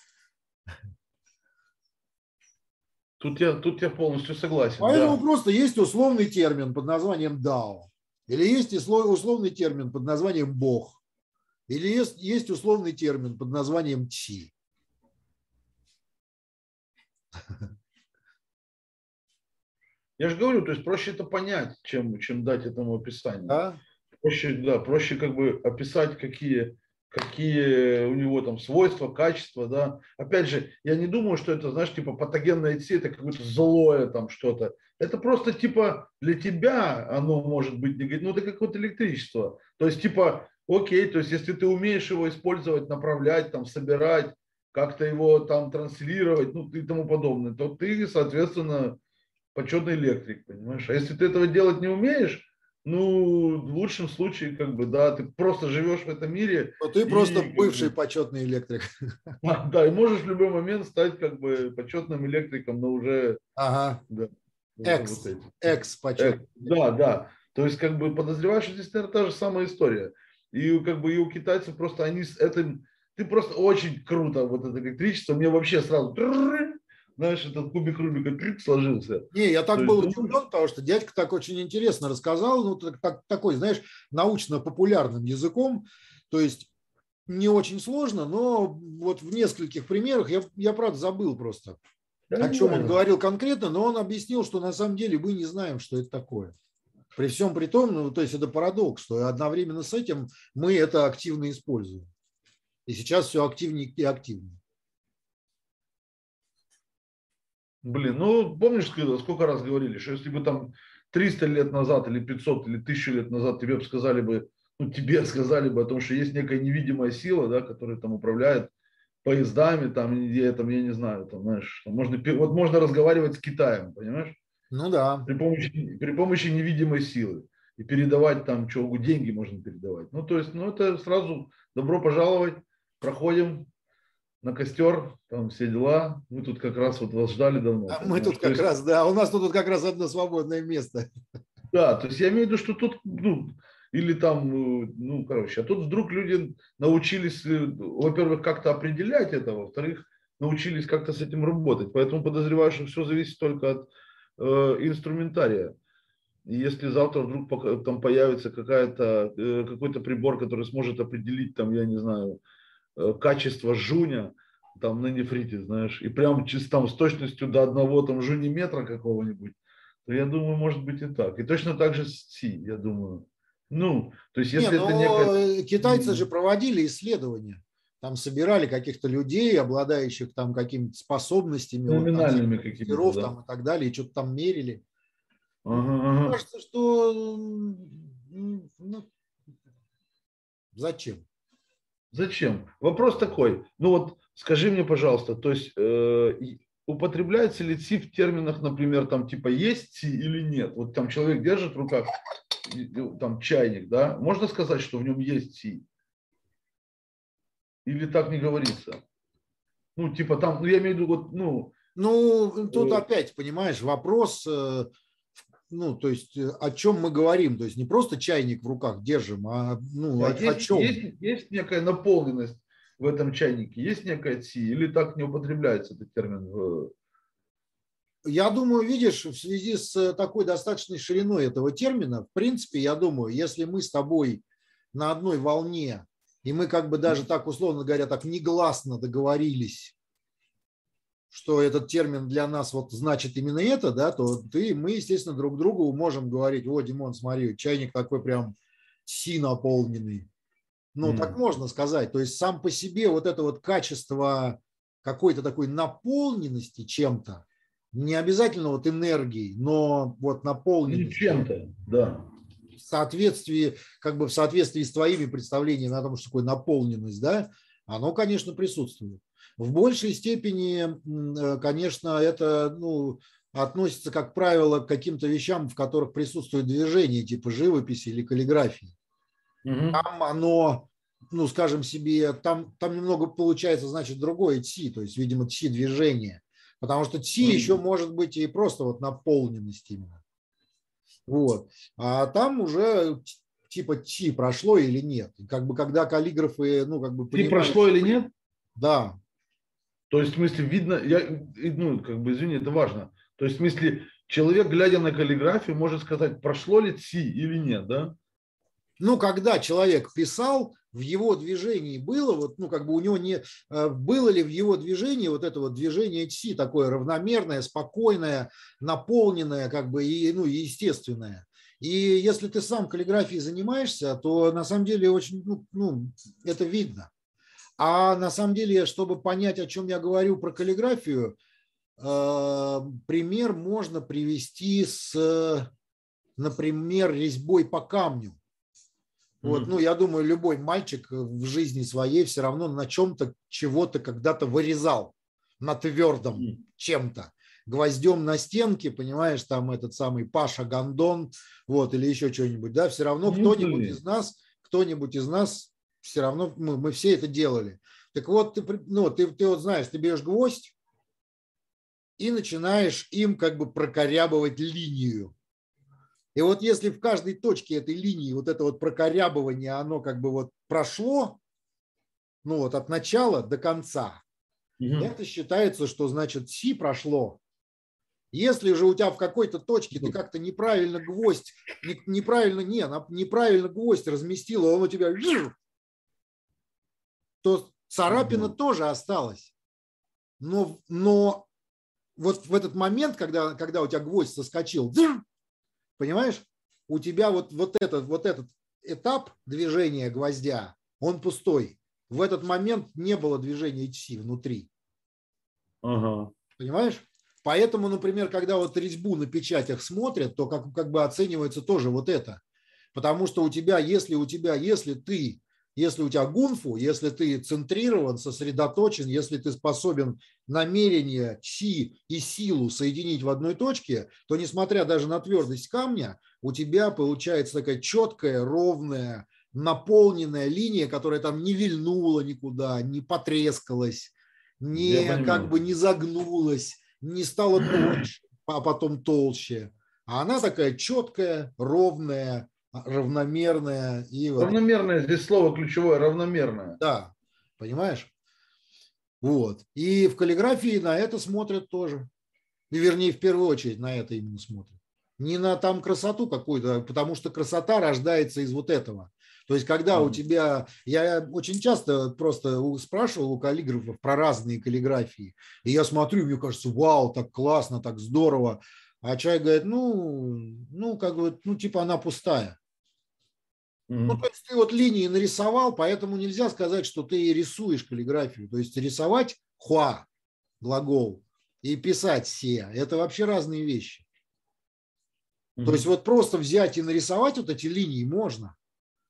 Тут я, тут я полностью согласен. Поэтому Да. просто есть условный термин под названием Дао, или есть условный термин под названием Бог, или есть, есть условный термин под названием Чи. Я же говорю, то есть проще это понять, чем, чем дать этому описание. Да? Проще, да, проще как бы описать, какие, какие у него там свойства, качества, да. Опять же, я не думаю, что это, знаешь, типа патогенное ци, это какое-то злое там что-то. Это просто типа для тебя оно может быть негативно, ну это какое-то электричество. То есть типа, окей, то есть если ты умеешь его использовать, направлять, там, собирать, как-то его там транслировать, ну и тому подобное, то ты, соответственно, почетный электрик, понимаешь? А если ты этого делать не умеешь, ну, в лучшем случае, как бы, да, ты просто живешь в этом мире. Но ты просто И, как бывший бы, почетный электрик. да, и можешь в любой момент стать, как бы, почетным электриком, но уже, Ага. да, уже вот Экс. этим. Экс Э, почетный. да, да. То есть, как бы, подозреваешь, что здесь, наверное, та же самая история. И, как бы, и у китайцев просто они с этим... Ты просто очень круто, вот это электричество. Мне вообще сразу... Знаешь, этот кубик Рубика сложился. Не, я То так есть, был думаешь, удивлен, потому что дядька так очень интересно рассказал, ну, так, так, такой, знаешь, научно-популярным языком, то есть не очень сложно, но вот в нескольких примерах я, я правда, забыл просто, да, о не чем он важно. говорил конкретно, но он объяснил, что на самом деле мы не знаем, что это такое. При всем при том, ну, то есть это парадокс, что одновременно с этим мы это активно используем. И сейчас все активнее и активнее. Блин, ну помнишь, сколько раз говорили, что если бы там триста лет назад или пятьсот или тысячу лет назад тебе бы сказали бы, ну тебе сказали бы о том, что есть некая невидимая сила, да, которая там управляет поездами, там, я, там, я не знаю, там, знаешь, там можно, вот можно разговаривать с Китаем, понимаешь, Ну да. при помощи, при помощи невидимой силы и передавать там, что деньги можно передавать. Ну, то есть, ну, это сразу добро пожаловать, проходим на костер, там все дела. Мы тут как раз вот вас ждали давно, А мы тут то как есть, раз, да, у нас тут как раз одно свободное место. да, то есть я имею в виду, что тут, ну, или там, ну, короче, а тут вдруг люди научились, во-первых, как-то определять это, во-вторых, научились как-то с этим работать. Поэтому подозреваю, что все зависит только от э, инструментария. И если завтра вдруг пока- там появится какая-то, э, какой-то прибор, который сможет определить, там, я не знаю, э, качество жуня, там, на нефрите, знаешь, и прям чисто там с точностью до одного там жуниметра какого-нибудь, то я думаю, может быть и так. И точно так же с Си, я думаю. Ну, то есть, Не, если это некая... но китайцы же проводили исследования. Там собирали каких-то людей, обладающих там какими-то способностями, вот там всяких Феноменальными какими-то, мастеров да. там и так далее, и что-то там мерили. Ага, Мне ага. кажется, что ну, зачем? Зачем? Вопрос такой. Ну вот скажи мне, пожалуйста, то есть э, и употребляется ли Си в терминах, например, там типа есть Си или нет? Вот там человек держит в руках там чайник, да? Можно сказать, что в нем есть Си? Или так не говорится? Ну, типа там, ну я имею в виду, вот, ну... Ну, тут Э, опять, понимаешь, вопрос, ну, то есть о чем мы говорим. То есть не просто чайник в руках держим, а ну, а о, о есть, чем? есть, есть некая наполненность в этом чайнике? Есть некая Си? Или так не употребляется этот термин в... я думаю, видишь, в связи с такой достаточной шириной этого термина, в принципе, я думаю, если мы с тобой на одной волне, и мы как бы даже так, условно говоря, так негласно договорились, что этот термин для нас вот значит именно это, да, то ты, мы, естественно, друг другу можем говорить: о, Димон, смотри, чайник такой прям си наполненный. Ну, mm. так можно сказать. То есть сам по себе вот это вот качество какой-то такой наполненности чем-то, не обязательно вот энергией, но вот наполненность. Чем-то, да. В соответствии, как бы в соответствии с твоими представлениями о том, что такое наполненность, да, оно, конечно, присутствует. В большей степени, конечно, это, ну, относится, как правило, к каким-то вещам, в которых присутствует движение, типа живописи или каллиграфии. Угу. Там оно, ну, скажем себе, там, там немного получается, значит, другое ци, то есть, видимо, ци движение. Потому что ци mm. еще может быть и просто вот наполненность именно. Вот. А там уже типа ци прошло или нет. И как бы когда каллиграфы, ну, как бы понимают, прошло или нет? Да. То есть, в смысле, видно, я, ну, как бы, извини, это важно. То есть, в смысле, человек, глядя на каллиграфию, может сказать, прошло ли ци или нет, да? Ну, когда человек писал, в его движении было, вот, ну, как бы у него не, было ли в его движении вот это вот движение ци такое равномерное, спокойное, наполненное, как бы, и, ну, естественное. И если ты сам каллиграфией занимаешься, то на самом деле очень, ну, ну, это видно. А на самом деле, чтобы понять, о чем я говорю про каллиграфию, э, пример можно привести с, например, резьбой по камню. Вот, ну, я думаю, любой мальчик в жизни своей все равно на чем-то, чего-то когда-то вырезал, на твердом чем-то. Гвоздем на стенке, понимаешь, там этот самый Паша Гондон, вот, или еще что-нибудь, да, все равно кто-нибудь из нас, кто-нибудь из нас, все равно мы, мы все это делали. Так вот, ты, ну, ты, ты вот знаешь, ты берешь гвоздь и начинаешь им как бы прокорябывать линию. И вот если в каждой точке этой линии вот это вот прокорябывание, оно как бы вот прошло, ну вот от начала до конца, угу. это считается, что значит си прошло. Если же у тебя в какой-то точке ты как-то неправильно гвоздь, не, неправильно, не, неправильно гвоздь разместил, он у тебя, то царапина угу. тоже осталась. Но, но вот в этот момент, когда, когда у тебя гвоздь соскочил, понимаешь, у тебя вот, вот, этот, вот этот этап движения гвоздя, он пустой. В этот момент не было движения ци внутри. Ага. Понимаешь? Поэтому, например, когда вот резьбу на печатях смотрят, то как, как бы оценивается тоже вот это. Потому что у тебя, если у тебя, если ты, если у тебя гунфу, если ты центрирован, сосредоточен, если ты способен намерение, чи и силу соединить в одной точке, то, несмотря даже на твердость камня, у тебя получается такая четкая, ровная, наполненная линия, которая там не вильнула никуда, не потрескалась, не, как бы не загнулась, не стала тоньше, а потом толще. А она такая четкая, ровная, равномерная. И равномерная, вот, здесь слово ключевое, равномерное. Да, понимаешь? Вот. И в каллиграфии на это смотрят тоже. И, вернее, в первую очередь на это именно смотрят. Не на там красоту какую-то, потому что красота рождается из вот этого. То есть, когда у тебя... Я очень часто просто спрашивал у каллиграфов про разные каллиграфии. И я смотрю, мне кажется, вау, так классно, так здорово. А человек говорит, ну, ну, как бы, ну, типа она пустая. Mm-hmm. Ну, то есть ты вот линии нарисовал, поэтому нельзя сказать, что ты рисуешь каллиграфию. То есть рисовать хуа, глагол, и писать се, это вообще разные вещи. Mm-hmm. То есть вот просто взять и нарисовать вот эти линии можно,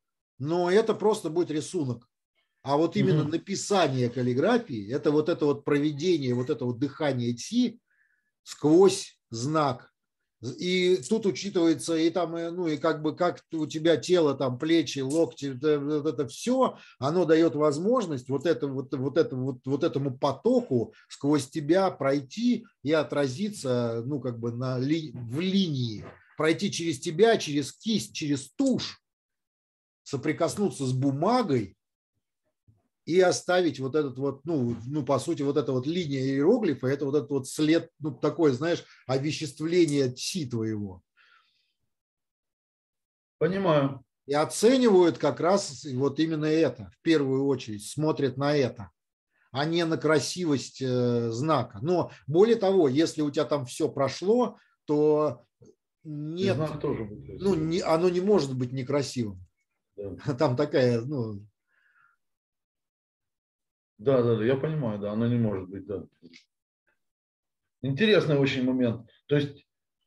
но это просто будет рисунок. А вот именно mm-hmm. написание каллиграфии, это вот это вот проведение, вот это вот дыхание ци сквозь знак. И тут учитывается и там, ну и как бы как у тебя тело, там плечи, локти, вот это все, оно дает возможность вот, это, вот, вот, это, вот, вот этому потоку сквозь тебя пройти и отразиться, ну как бы на ли, в линии, пройти через тебя, через кисть, через тушь, соприкоснуться с бумагой и оставить вот этот вот, ну, ну, по сути, вот эта вот линия иероглифа, это вот этот вот след, ну, такое, знаешь, овеществление си твоего. Понимаю. И оценивают как раз вот именно это, в первую очередь, смотрят на это, а не на красивость знака. Но более того, если у тебя там все прошло, то И нет, знак тоже будет ну, красивый. не, оно не может быть некрасивым. Да. Там такая, ну... Да, да, да, я понимаю, да, оно не может быть, да. Интересный очень момент. То есть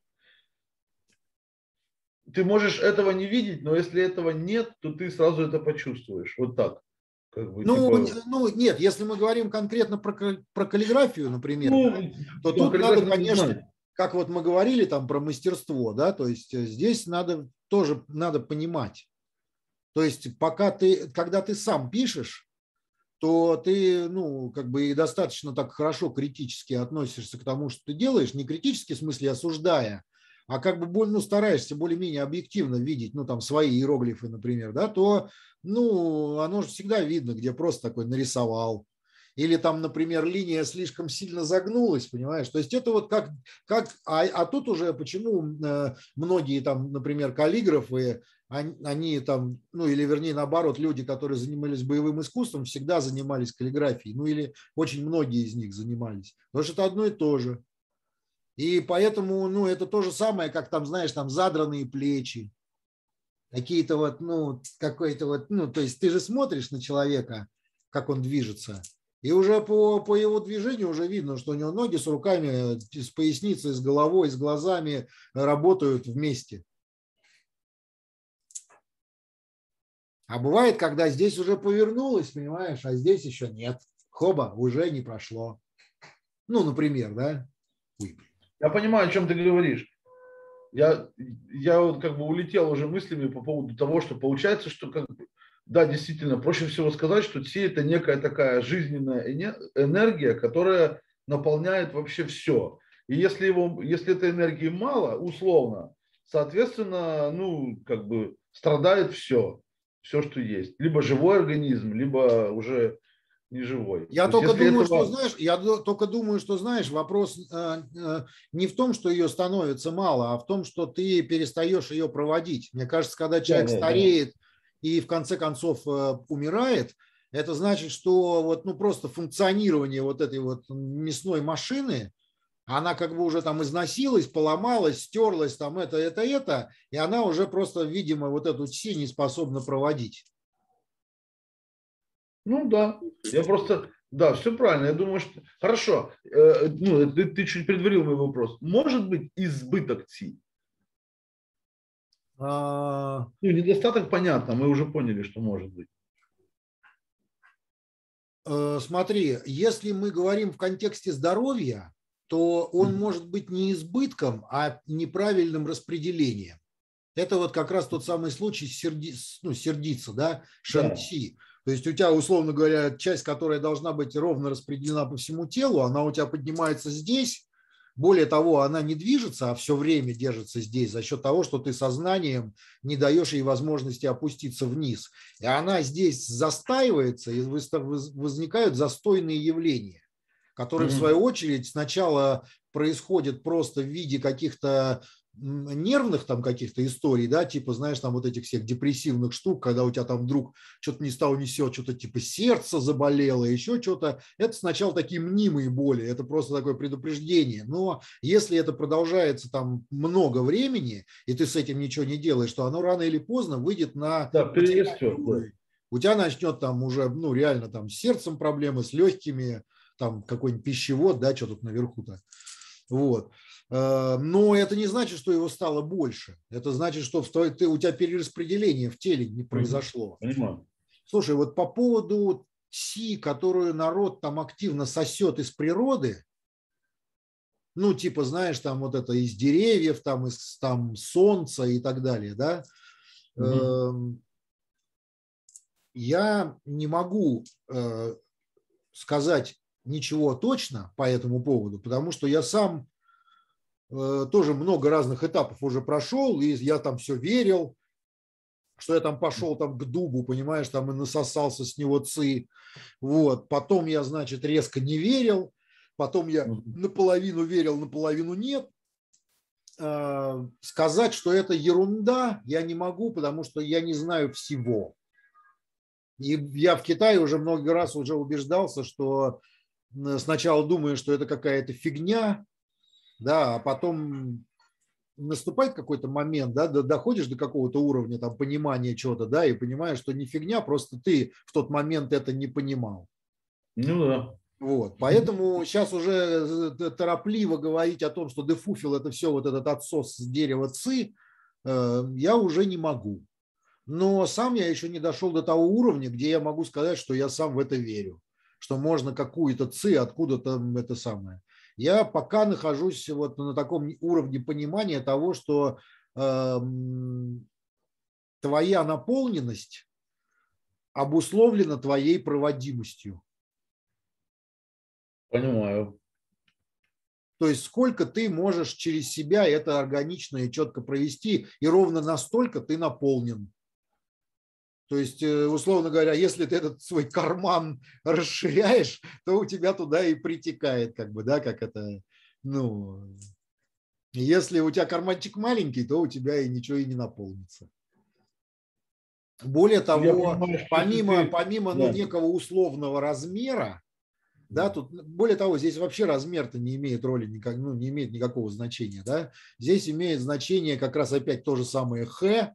ты можешь этого не видеть, но если этого нет, то ты сразу это почувствуешь. Вот так. Как бы, Ну, типа, ну, нет, если мы говорим конкретно про, про каллиграфию, например, да, ну, то ну, тут надо, каллиграфию надо конечно, знать. как вот мы говорили там про мастерство, да, то есть здесь надо тоже надо понимать. То есть пока ты, когда ты сам пишешь, то ты, ну, как бы и достаточно так хорошо критически относишься к тому, что ты делаешь, не критически в смысле осуждая, а как бы более, ну, стараешься более-менее объективно видеть, ну, там, свои иероглифы, например, да, то, ну, оно же всегда видно, где просто такой нарисовал. Или там, например, линия слишком сильно загнулась, понимаешь? То есть это вот как, как а, а тут уже почему э, многие там, например, каллиграфы, они, они там, ну или вернее наоборот, люди, которые занимались боевым искусством, всегда занимались каллиграфией, ну или очень многие из них занимались, потому что это одно и то же. И поэтому, ну, это то же самое, как там, знаешь, там задранные плечи, какие-то вот, ну, какой-то вот, ну, то есть ты же смотришь на человека, как он движется, и уже по, по его движению уже видно, что у него ноги с руками, с поясницей, с головой, с глазами работают вместе. А бывает, когда здесь уже повернулось, понимаешь, а здесь еще нет. Хоба, уже не прошло. Ну, например, да? Ой. Я понимаю, о чем ты говоришь. Я, я вот как бы улетел уже мыслями по поводу того, что получается, что как бы, да, действительно, проще всего сказать, что Ци – это некая такая жизненная энергия, которая наполняет вообще все. И если, его, если этой энергии мало, условно, соответственно, ну, как бы страдает все, все, что есть. Либо живой организм, либо уже не живой. Я То есть только если думаю, что этого... знаешь, я только думаю, что знаешь, вопрос э, э, не в том, что ее становится мало, а в том, что ты перестаешь ее проводить. Мне кажется, когда Да, человек да, да. стареет и в конце концов э, умирает, это значит, что вот ну просто функционирование вот этой вот мясной машины, она как бы уже там износилась, поломалась, стерлась, там это, это, это, и она уже просто, видимо, вот эту Ци не способна проводить. Ну да, я просто, да, все правильно. Я думаю, что хорошо. Э, ну, ты, ты чуть предварил мой вопрос. Может быть избыток Ци? А, Ну, недостаток понятно, мы уже поняли, что может быть. э, Смотри, если мы говорим в контексте здоровья, то он Мгм. может быть не избытком, а неправильным распределением. Это вот как раз тот самый случай с серди, ну, сердиться, да, Да. шэньци. То есть у тебя, условно говоря, часть, которая должна быть ровно распределена по всему телу, она у тебя поднимается здесь. Более того, она не движется, а все время держится здесь за счет того, что ты сознанием не даешь ей возможности опуститься вниз. И она здесь застаивается, и возникают застойные явления, которые, в Мгм. свою очередь, сначала происходят просто в виде каких-то нервных там каких-то историй, да, типа, знаешь, там вот этих всех депрессивных штук, когда у тебя там вдруг что-то не стало несет, что-то типа сердце заболело, еще что-то. Это сначала такие мнимые боли, это просто такое предупреждение. Но если это продолжается там много времени, и ты с этим ничего не делаешь, то оно рано или поздно выйдет на Да, материальный перерастет, да. уровень. У тебя начнет там уже, ну, реально там с сердцем проблемы, с легкими, там какой-нибудь пищевод, да, что тут наверху-то. Вот. Но это не значит, что его стало больше. Это значит, что в твой, ты, у тебя перераспределение в теле не Мгм. произошло. Понимаю. Слушай, вот по поводу Ци, которую народ там активно сосет из природы, ну, типа, знаешь, там вот это из деревьев, там из там, солнца и так далее, да, Мгм. я не могу сказать ничего точно по этому поводу, потому что я сам тоже много разных этапов уже прошел, и я там все верил, что я там пошел там к дубу, понимаешь, там и насосался с него ци. Вот. Потом я, значит, резко не верил, потом я наполовину верил, наполовину нет. Сказать, что это ерунда, я не могу, потому что я не знаю всего. И я в Китае уже много раз уже убеждался, что сначала думаю, что это какая-то фигня, да, а потом наступает какой-то момент, да, доходишь до какого-то уровня там, понимания чего-то, да, и понимаешь, что не фигня, просто ты в тот момент это не понимал. Ну да. Вот. Поэтому сейчас уже торопливо говорить о том, что дефуфил это все вот этот отсос с дерева ци, я уже не могу. Но сам я еще не дошел до того уровня, где я могу сказать, что я сам в это верю, что можно какую-то ци откуда-то это самое. Я пока нахожусь вот на таком уровне понимания того, что э, твоя наполненность обусловлена твоей проводимостью. Понимаю. То есть сколько ты можешь через себя это органично и четко провести, и ровно настолько ты наполнен. То есть, условно говоря, если ты этот свой карман расширяешь, то у тебя туда и притекает, как бы, да, как это, ну, если у тебя карманчик маленький, то у тебя и ничего и не наполнится. Более того, понимаю, помимо, ты... помимо да. ну, некого условного размера, да, тут, более того, здесь вообще размер-то не имеет роли, никак, ну, не имеет никакого значения, да. Здесь имеет значение как раз опять то же самое Х,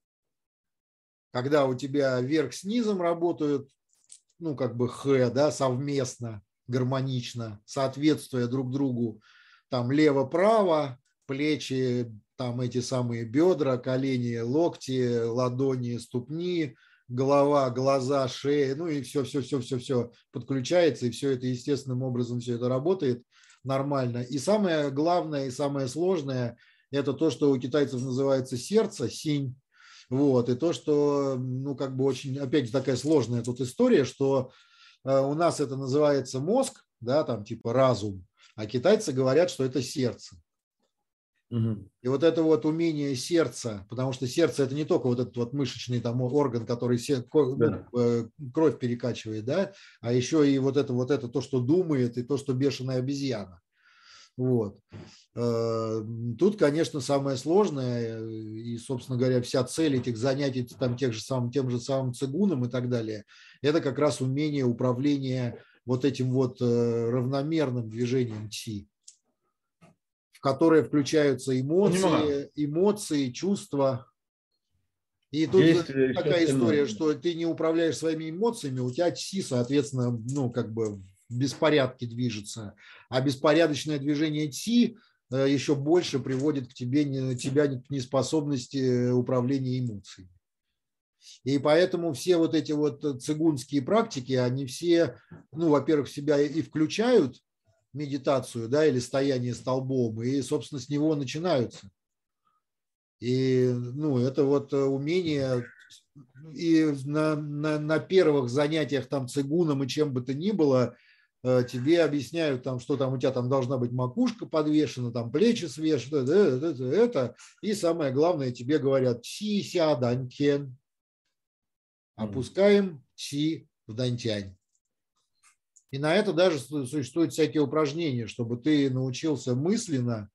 когда у тебя верх с низом работают, ну, как бы Х, да, совместно, гармонично, соответствуя друг другу, там лево-право, плечи, там эти самые бедра, колени, локти, ладони, ступни, голова, глаза, шея, ну и все, все, все, все, все подключается, и все это естественным образом все это работает нормально. И самое главное и самое сложное – это то, что у китайцев называется сердце, синь. Вот, и то, что, ну, как бы очень, опять же, такая сложная тут история, что у нас это называется мозг, да, там типа разум, а китайцы говорят, что это сердце. Угу. И вот это вот умение сердца, потому что сердце это не только вот этот вот мышечный там орган, который Да. ну, кровь перекачивает, да, а еще и вот это вот это то, что думает, и то, что бешеная обезьяна. Вот. Тут, конечно, самое сложное, и, собственно говоря, вся цель этих занятий там, тех же самым, тем же самым цигуном и так далее, это как раз умение управления вот этим вот равномерным движением чи, в которое включаются эмоции, эмоции, чувства. И тут Действие, такая история, что ты не управляешь своими эмоциями, у тебя чи, соответственно, ну, как бы в беспорядке движется. А беспорядочное движение чи еще больше приводит к тебе, тебя к неспособности управления эмоциями. И поэтому все вот эти вот цигунские практики, они все, ну, во-первых, в себя и включают медитацию, да, или стояние столбом, и, собственно, с него начинаются. И, ну, это вот умение, и на, на, на первых занятиях там цигуном и чем бы то ни было, тебе объясняют, там, что там у тебя там должна быть макушка подвешена, там плечи свешены, это, это, это, и самое главное, тебе говорят чи ся данькен, опускаем чи в дантянь. И на это даже существуют всякие упражнения, чтобы ты научился мысленно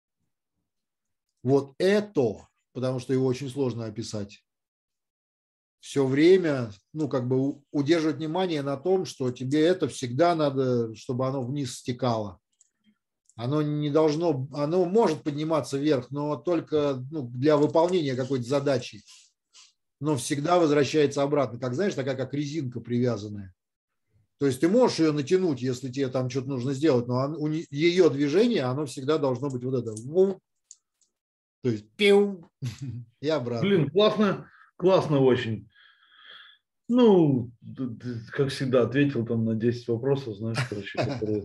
вот это, потому что его очень сложно описать, все время, ну, как бы удерживать внимание на том, что тебе это всегда надо, чтобы оно вниз стекало. Оно не должно, оно может подниматься вверх, но только ну, для выполнения какой-то задачи. Но всегда возвращается обратно, как, знаешь, такая как резинка привязанная. То есть ты можешь ее натянуть, если тебе там что-то нужно сделать, но он, у не, ее движение, оно всегда должно быть вот это. То есть пиу и обратно. Блин, классно, классно очень. Ну, как всегда, ответил там на десять вопросов, знаешь, короче, которые...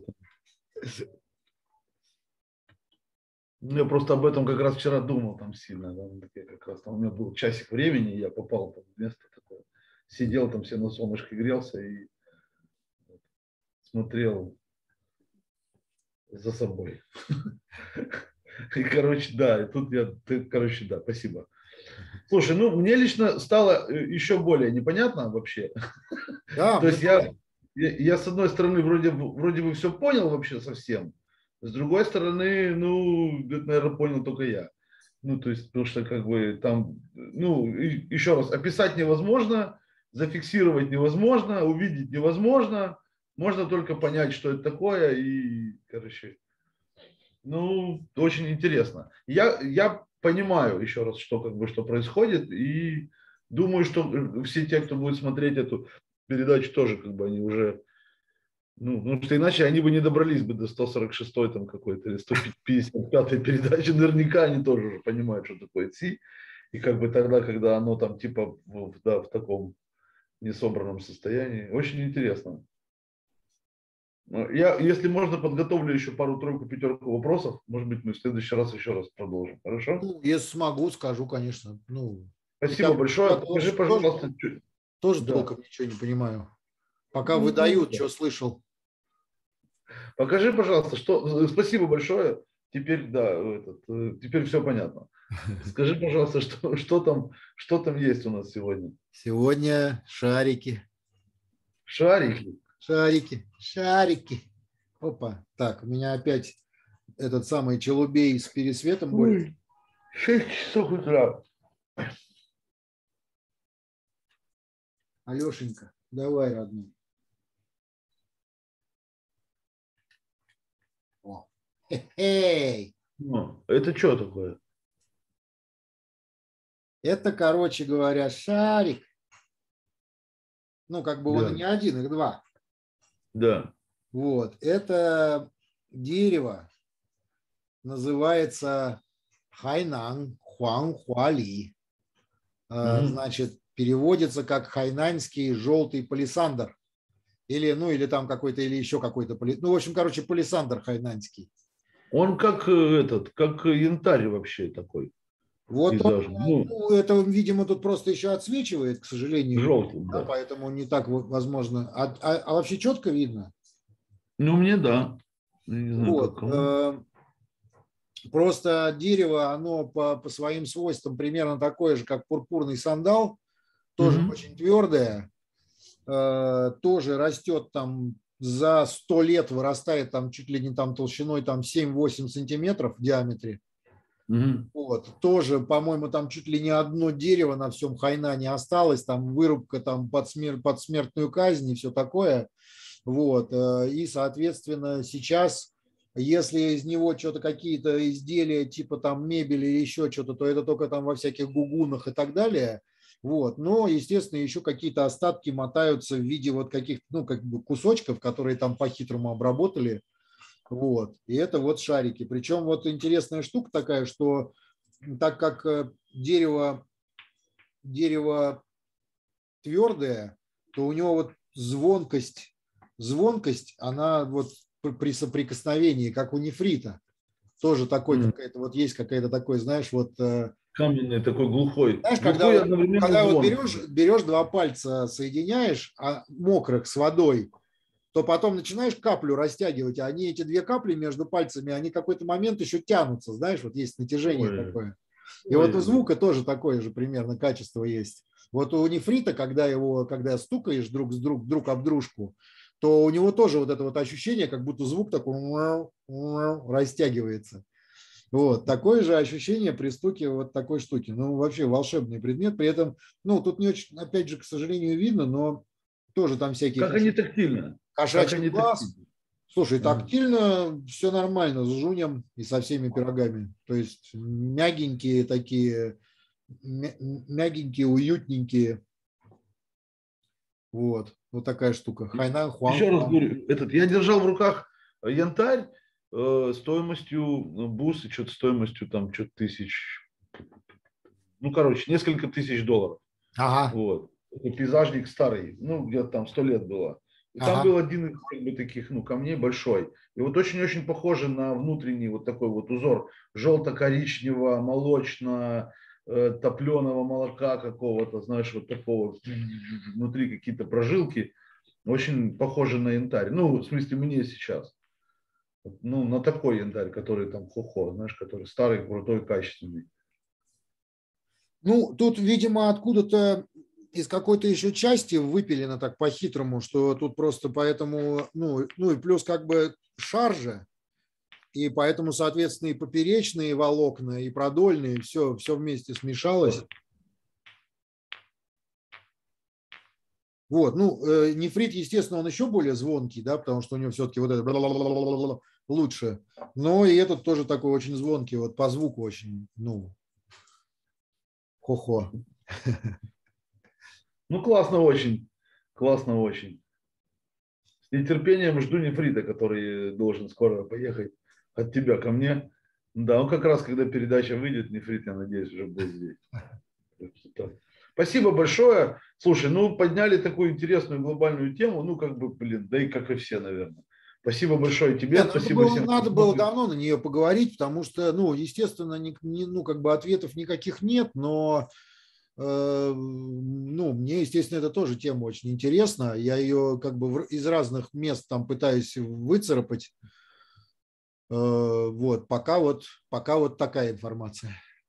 Я просто об этом как раз вчера думал там сильно. Да, я как раз, там, у меня был часик времени, и я попал там, в место такое. Сидел там, все на солнышке грелся и смотрел за собой. И, короче, да, и тут я, ты, короче, да, спасибо. Слушай, ну мне лично стало еще более непонятно вообще. Да, То мне есть я, тоже. я, я с одной стороны вроде, бы- вроде бы все понял вообще совсем, с другой стороны, ну, это, наверное, понял только я. Ну, то есть, потому что как бы там, ну, и- еще раз, описать невозможно, зафиксировать невозможно, увидеть невозможно, можно только понять, что это такое, и, короче, ну, очень интересно. Я, я понимаю еще раз, что как бы что происходит, и думаю, что все те, кто будет смотреть эту передачу, тоже как бы они уже, ну, потому что иначе они бы не добрались бы до сто сорок шестой там какой-то или сто пятьдесят пятой передачи, наверняка они тоже уже понимают, что такое ЦИ, и как бы тогда, когда оно там типа в, да, в таком несобранном состоянии, очень интересно. Я, если можно, подготовлю еще пару-тройку, пятерку вопросов. Может быть, мы в следующий раз еще раз продолжим. Хорошо? Ну, если смогу, скажу, конечно. Ну, Спасибо я, большое. я Покажи, тоже, пожалуйста. чё- тоже Да. толком ничего не понимаю. Пока Ну, выдают, да. что слышал. Покажи, пожалуйста, что. Спасибо большое. Теперь, да, этот, э, теперь все понятно. Скажи, пожалуйста, что, что там, что там есть у нас сегодня? Сегодня шарики, Шарики. шарики, шарики. Опа. Так, у меня опять этот самый челубей с пересветом борется. Ой, шесть часов утра. Алешенька, давай, родной. О. Эй, Ну, это что такое? это, короче говоря, шарик. Ну, как бы он и Да, не один, их два. да. Вот. Это дерево называется хайнан хуанхуали. Мгм. Значит, переводится как хайнаньский желтый палисандр. Или, ну, или там какой-то, или еще какой-то, поли- ну, в общем, короче, палисандр хайнаньский. Он как э, этот, как янтарь вообще такой Вот он, пейзажный. Ну, ну, это, видимо, тут просто еще отсвечивает, к сожалению, желтый, да, да. поэтому не так вот возможно. А, а- а вообще четко видно. Ну, мне да. Я не знаю, как Вот. кому. э, Просто дерево, оно по, по своим свойствам примерно такое же, как пурпурный сандал, тоже Мгм. очень твердое, э, тоже растет там за сто лет, вырастает там чуть ли не там толщиной там семь-восемь сантиметров в диаметре. Мгм. Вот. Тоже, по-моему, там чуть ли не одно дерево на всем Хайнане осталось, там вырубка там под, смер- под смертную казнь и все такое. Вот. э, И, соответственно, сейчас, если из него что-то какие-то изделия, типа там мебели или еще что-то, то это только там во всяких гугунах и так далее. Вот. Но, естественно, еще какие-то остатки мотаются в виде вот каких-то, ну, как бы кусочков, которые там по-хитрому обработали. Вот. И это вот шарики. Причем вот интересная штука такая, что так как э, дерево, дерево твердое, то у него вот звонкость, звонкость, она вот при соприкосновении, как у нефрита, тоже такой М. какая-то, вот есть какая-то такой, знаешь, вот, э, Каменный такой глухой. знаешь, когда Глухой и вот, одновременно когда вот звонкий. берешь, берешь два пальца, соединяешь, а мокрых с водой, то потом начинаешь каплю растягивать, а они, эти две капли между пальцами, они какой-то момент еще тянутся, знаешь, вот есть натяжение Ой, такое. И вот у ой. звука тоже такое же примерно качество есть. Вот у нефрита, когда его, когда стукаешь друг с друг, друг об дружку, то у него тоже вот это вот ощущение, как будто звук такой растягивается. Вот, такое же ощущение при стуке вот такой штуки. Ну, вообще волшебный предмет. При этом, ну, тут не очень, опять же, к сожалению, видно, но тоже там всякие Как они кошачьи, тактильно? Как кошачий они глаз. тактильно? Слушай, Ага. тактильно все нормально с жунем и со всеми пирогами. То есть мягенькие такие, мя- мягенькие, уютненькие. Вот, вот такая штука. Хайнан Еще раз Хуан. говорю, этот, я держал в руках янтарь э, стоимостью ну, бусы, что-то стоимостью там что-то тысяч, ну, короче, несколько тысяч долларов. Ага, Вот. Это пейзажник старый, ну, где-то там сто лет было. И там ага. был один из как бы, таких, ну, камней большой. И вот очень-очень похоже на внутренний вот такой вот узор желто-коричневого, молочно топленого молока какого-то, знаешь, вот такого, внутри какие-то прожилки. Очень похоже на янтарь. Ну, в смысле, мне сейчас. Ну, на такой янтарь, который там хо-хо, знаешь, который старый, крутой, качественный. Ну, тут, видимо, откуда-то из какой-то еще части выпилено так по-хитрому, что тут просто поэтому, ну, ну и плюс как бы шаржа, и поэтому, соответственно, и поперечные волокна, и продольные, все, все вместе смешалось. Вот, ну, э, нефрит, естественно, он еще более звонкий, да, потому что у него все-таки вот это лучше. Но и этот тоже такой очень звонкий, вот по звуку очень, ну, хо-хо. Ну, классно очень. Классно очень. С нетерпением жду нефрита, который должен скоро поехать от тебя ко мне. Да, он как раз, когда передача выйдет, нефрит, я надеюсь, уже будет здесь. Спасибо большое. Слушай, ну, подняли такую интересную глобальную тему, ну, как бы, блин, да и как и все, наверное. Спасибо большое тебе, Нет, спасибо надо было, всем. надо было давно на нее поговорить, потому что, ну, естественно, ни, ни, ну, как бы ответов никаких нет, но, э, ну, мне, естественно, это тоже тема очень интересна. Я ее как бы в, из разных мест там пытаюсь выцарапать. Э, вот, пока вот, пока вот такая информация.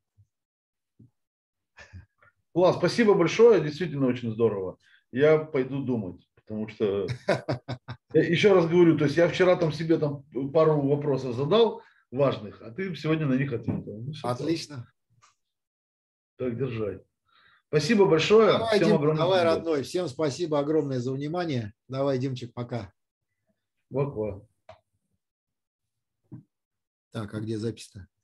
Класс, спасибо большое, действительно очень здорово. Я пойду думать, потому что, я еще раз говорю, то есть я вчера там себе там пару вопросов задал важных, а ты сегодня на них ответил. Ну, все Отлично. так держать. Спасибо большое, Давай, всем Дим, огромное давай, спасибо. родной. Всем спасибо огромное за внимание. Давай, Димчик, пока. Ква-ква. Так, а где запись-то?